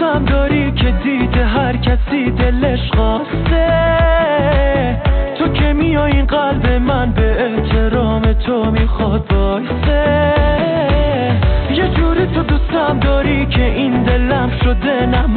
دوستم داری که دیده هر کسی دلش خواسته، تو که میای این قلب من به احترام تو میخواد بایسته. یه جوری تو دوستم داری که این دلم شده نم